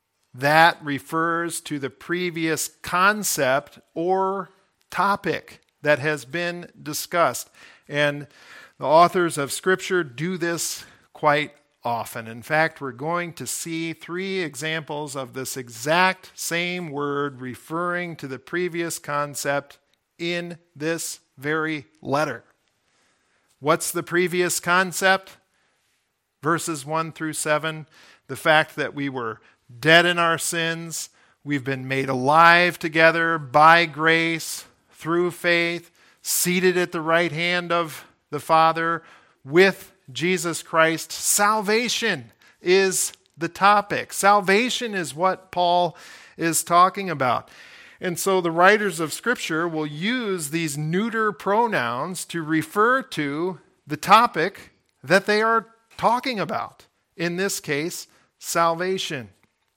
That refers to the previous concept or topic. that has been discussed. And the authors of Scripture do this quite often. In fact, we're going to see three examples of this exact same word referring to the previous concept in this very letter. What's the previous concept? Verses one through seven, the fact that we were dead in our sins, we've been made alive together by grace, through faith, seated at the right hand of the Father with Jesus Christ. Salvation is the topic. Salvation is what Paul is talking about. And so the writers of Scripture will use these neuter pronouns to refer to the topic that they are talking about. In this case, salvation.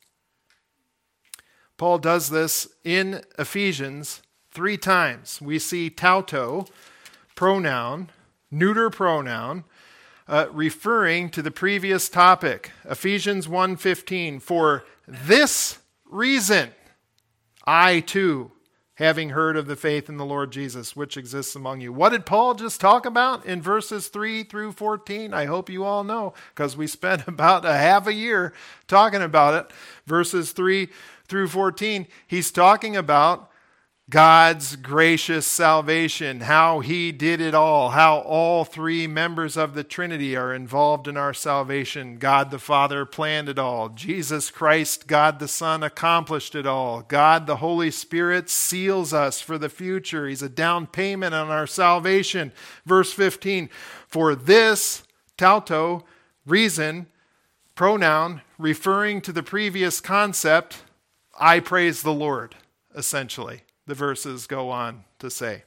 Paul does this in Ephesians three times. We see tauto, pronoun, neuter pronoun, uh, referring to the previous topic. Ephesians one fifteen, for this reason, I too, having heard of the faith in the Lord Jesus, which exists among you. What did Paul just talk about in verses three through fourteen? I hope you all know, because we spent about a half a year talking about it. Verses three through fourteen, he's talking about God's gracious salvation, how he did it all, how all three members of the Trinity are involved in our salvation. God the Father planned it all. Jesus Christ, God the Son, accomplished it all. God the Holy Spirit seals us for the future. He's a down payment on our salvation. Verse fifteen, for this, tauto, reason, pronoun, referring to the previous concept, I praise the Lord, essentially. The verses go on to say.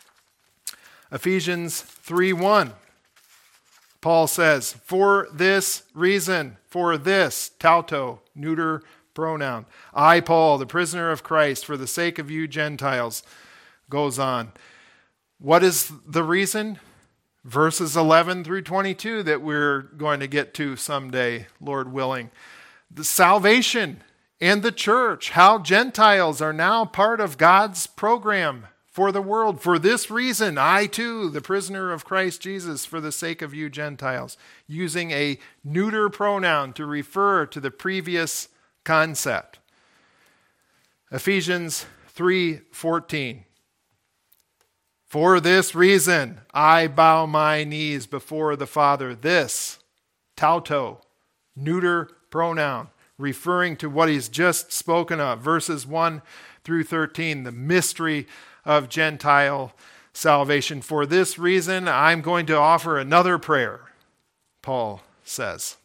Ephesians three one, Paul says, for this reason, for this, tauto, neuter pronoun, I, Paul, the prisoner of Christ, for the sake of you Gentiles, goes on. What is the reason? Verses eleven through twenty-two that we're going to get to someday, Lord willing. The salvation and the church, how Gentiles are now part of God's program for the world. For this reason, I too, the prisoner of Christ Jesus, for the sake of you Gentiles, using a neuter pronoun to refer to the previous concept. Ephesians three fourteen. For this reason, I bow my knees before the Father. This, tauto, neuter pronoun, referring to what he's just spoken of, verses one through thirteen, the mystery of Gentile salvation. For this reason, I'm going to offer another prayer, Paul says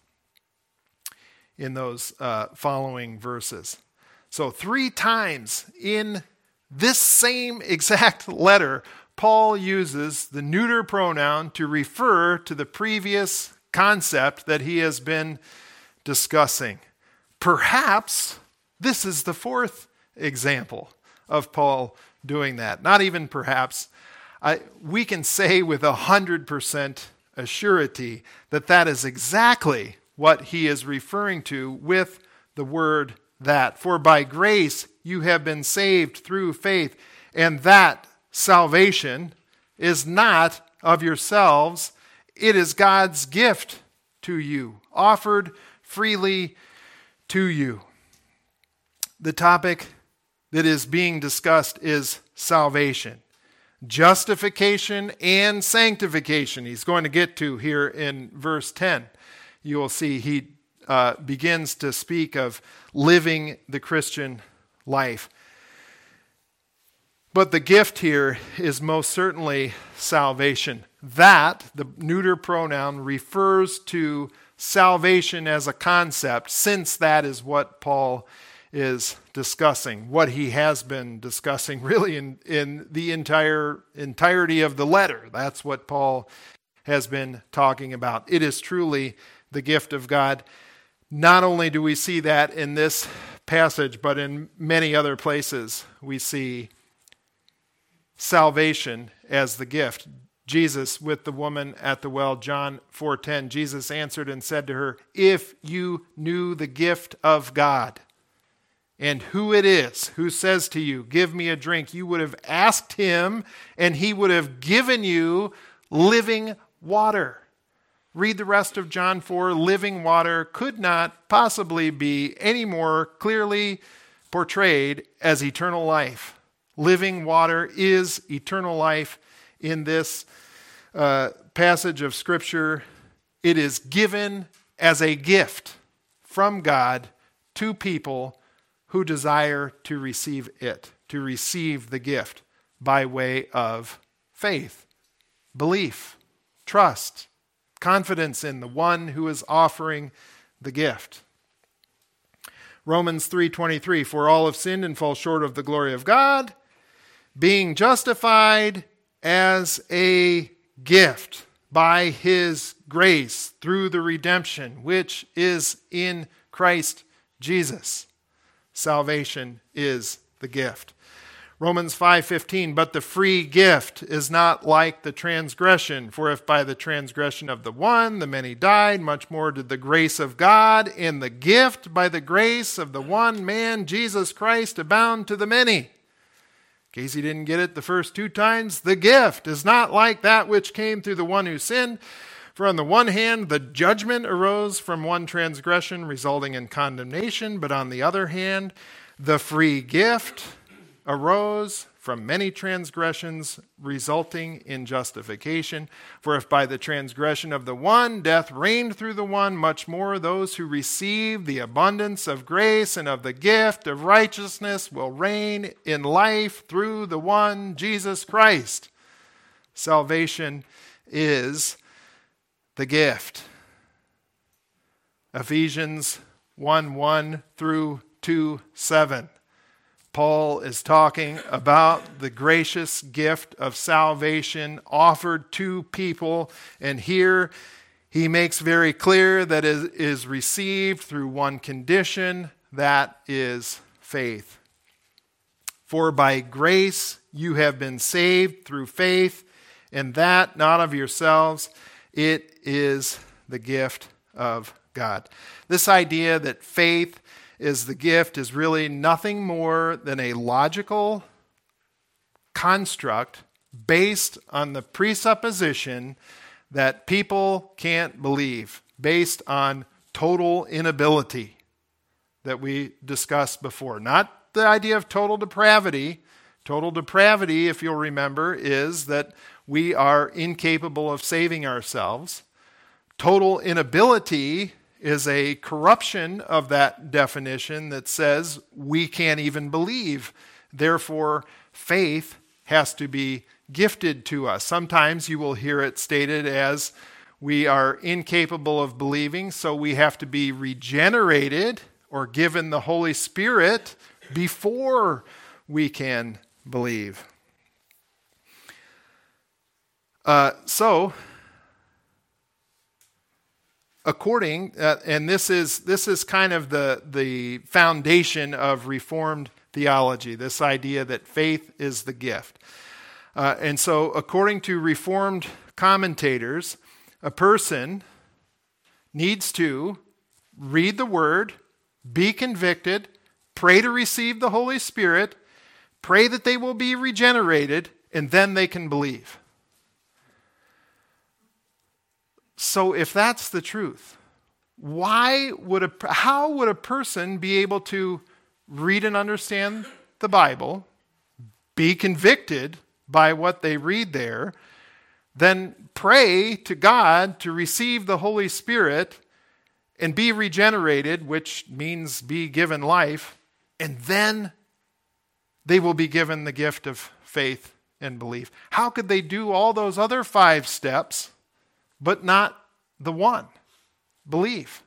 in those uh, following verses. So three times in this same exact letter, Paul uses the neuter pronoun to refer to the previous concept that he has been discussing. Perhaps this is the fourth example of Paul doing that. Not even perhaps. I, we can say with a hundred percent assurity that that is exactly what he is referring to with the word that. For by grace you have been saved through faith, and that salvation is not of yourselves. It is God's gift to you, offered freely to you. The topic that is being discussed is salvation, justification, and sanctification. He's going to get to here in verse ten. You will see he uh, begins to speak of living the Christian life. But the gift here is most certainly salvation. That, the neuter pronoun, refers to salvation as a concept, since that is what Paul is discussing, what he has been discussing really in, in the entire entirety of the letter. That's what Paul has been talking about. It is truly the gift of God. Not only do we see that in this passage, but in many other places we see salvation as the gift. Jesus with the woman at the well, John four ten, Jesus answered and said to her, if you knew the gift of God and who it is who says to you, 'Give me a drink,' you would have asked him, and he would have given you living water." Read the rest of John four. Living water could not possibly be any more clearly portrayed as eternal life. Living water is eternal life in this uh, passage of Scripture. It is given as a gift from God to people who desire to receive it, to receive the gift by way of faith, belief, trust, confidence in the one who is offering the gift. Romans three twenty-three, "For all have sinned and fall short of the glory of God, being justified as a gift by his grace through the redemption which is in Christ Jesus." Salvation is the gift. Romans five fifteen, "But the free gift is not like the transgression. For if by the transgression of the one the many died, much more did the grace of God and the gift by the grace of the one man, Jesus Christ, abound to the many." In case you didn't get it the first two times, the gift is not like that which came through the one who sinned. For on the one hand, the judgment arose from one transgression, resulting in condemnation. But on the other hand, the free gift arose from many transgressions, resulting in justification. For if by the transgression of the one death reigned through the one, much more those who receive the abundance of grace and of the gift of righteousness will reign in life through the one, Jesus Christ. Salvation is the gift. Ephesians one one through two seven. Paul is talking about the gracious gift of salvation offered to people, and here he makes very clear that it is received through one condition, that is faith. "For by grace you have been saved through faith, and that not of yourselves, it is the gift of God." This idea that faith is the gift is really nothing more than a logical construct based on the presupposition that people can't believe, based on total inability that we discussed before. Not the idea of total depravity. Total depravity, if you'll remember, is that we are incapable of saving ourselves. Total inability is a corruption of that definition that says we can't even believe. Therefore, faith has to be gifted to us. Sometimes you will hear it stated as we are incapable of believing, so we have to be regenerated or given the Holy Spirit before we can believe. Uh, so, according, uh, and this is this is kind of the the foundation of Reformed theology, this idea that faith is the gift. Uh, and so, according to Reformed commentators, a person needs to read the Word, be convicted, pray to receive the Holy Spirit, pray that they will be regenerated, and then they can believe. So if that's the truth, why would a, how would a person be able to read and understand the Bible, be convicted by what they read there, then pray to God to receive the Holy Spirit and be regenerated, which means be given life, and then they will be given the gift of faith and belief? How could they do all those other five steps but not the one, believe?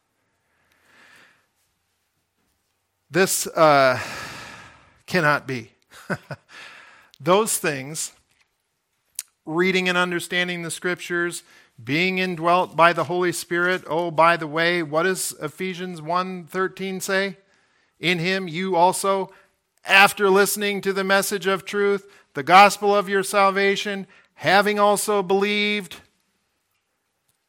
This uh, cannot be. Those things, reading and understanding the Scriptures, being indwelt by the Holy Spirit. Oh, by the way, what does Ephesians one thirteen say? In him you also, after listening to the message of truth, the gospel of your salvation, having also believed,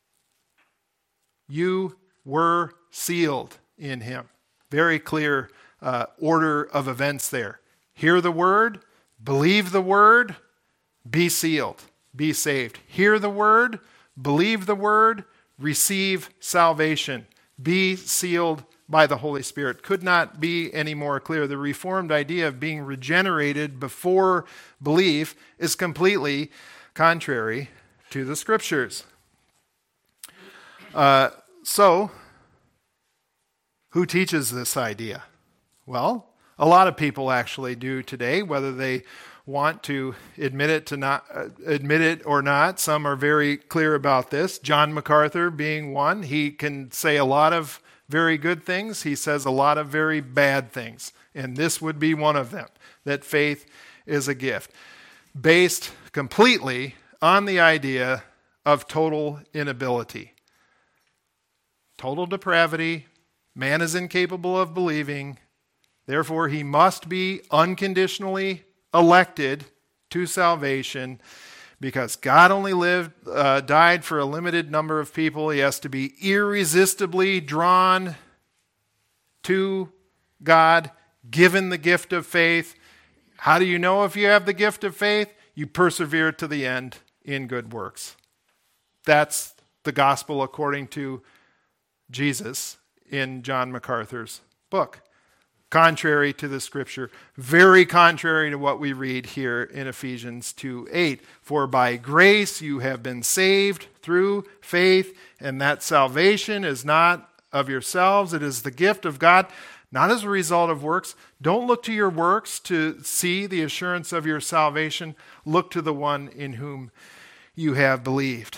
you were sealed in him. Very clear uh, order of events there. Hear the word, believe the word, be sealed, be saved. Hear the word, believe the word, receive salvation, be sealed by the Holy Spirit. Could not be any more clear. The Reformed idea of being regenerated before belief is completely contrary to the Scriptures. Uh, so, who teaches this idea? Well, a lot of people actually do today, whether they want to admit it to not uh, admit it or not. Some are very clear about this. John MacArthur being one. He can say a lot of very good things. He says a lot of very bad things. And this would be one of them, that faith is a gift, based completely on the idea of total inability. Total depravity. Man is incapable of believing. Therefore, he must be unconditionally elected to salvation because God only lived, uh, died for a limited number of people. He has to be irresistibly drawn to God, given the gift of faith. How do you know if you have the gift of faith? You persevere to the end in good works. That's the gospel according to Jesus in John MacArthur's book. Contrary to the Scripture, very contrary to what we read here in Ephesians two eight. For by grace you have been saved through faith, and that salvation is not of yourselves, it is the gift of God, not as a result of works. Don't look to your works to see the assurance of your salvation. Look to the one in whom you have believed.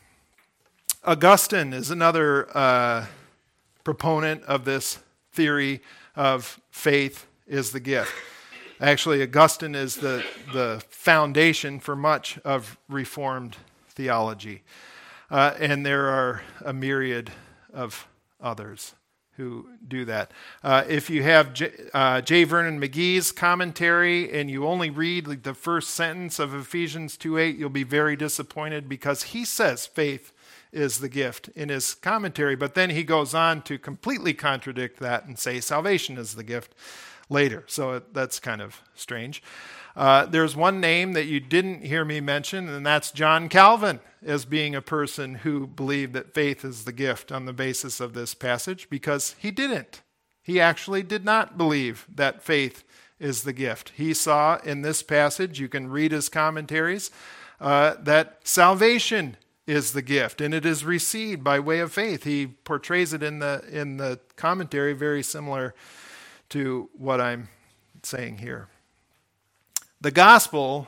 Augustine is another uh, proponent of this theory of faith is the gift. Actually, Augustine is the, the foundation for much of Reformed theology. Uh, and there are a myriad of others who do that. Uh, if you have J, uh, J. Vernon McGee's commentary and you only read like the first sentence of Ephesians two eight, you'll be very disappointed because he says faith is the gift in his commentary, but then he goes on to completely contradict that and say salvation is the gift later. So that's kind of strange. Uh, there's one name that you didn't hear me mention, and that's John Calvin as being a person who believed that faith is the gift on the basis of this passage, because he didn't. He actually did not believe that faith is the gift. He saw in this passage, you can read his commentaries, uh, that salvation is the gift, and it is received by way of faith. He portrays it in the in the commentary very similar to what I'm saying here. The gospel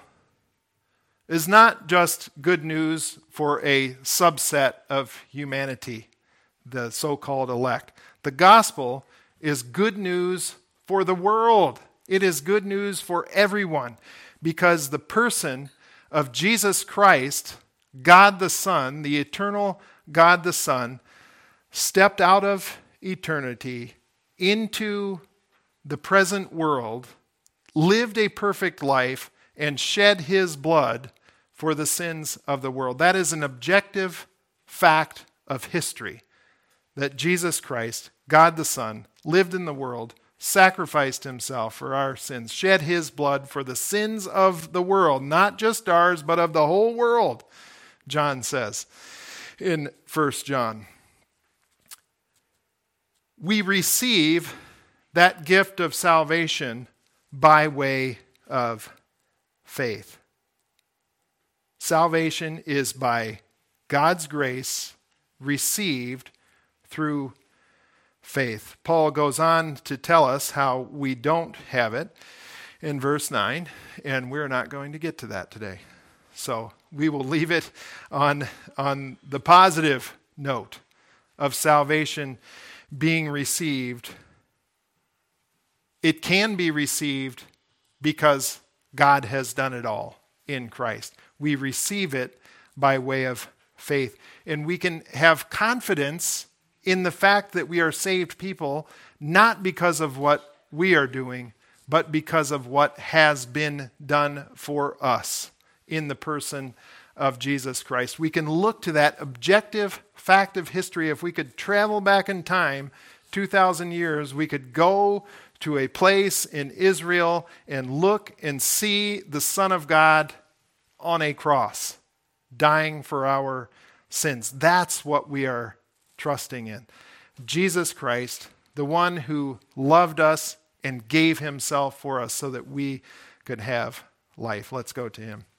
is not just good news for a subset of humanity, the so-called elect. The gospel is good news for the world. It is good news for everyone, because the person of Jesus Christ, God the Son, the eternal God the Son, stepped out of eternity into the present world, lived a perfect life, and shed his blood for the sins of the world. That is an objective fact of history, that Jesus Christ, God the Son, lived in the world, sacrificed himself for our sins, shed his blood for the sins of the world, not just ours, but of the whole world, John says in First John. We receive that gift of salvation by way of faith. Salvation is by God's grace received through faith. Paul goes on to tell us how we don't have it in verse nine, and we're not going to get to that today. So we will leave it on, on the positive note of salvation being received. It can be received because God has done it all in Christ. We receive it by way of faith. And we can have confidence in the fact that we are saved people, not because of what we are doing, but because of what has been done for us in the person of Jesus Christ. We can look to that objective fact of history. If we could travel back in time two thousand years, we could go to a place in Israel and look and see the Son of God on a cross, dying for our sins. That's what we are trusting in. Jesus Christ, the one who loved us and gave himself for us so that we could have life. Let's go to him.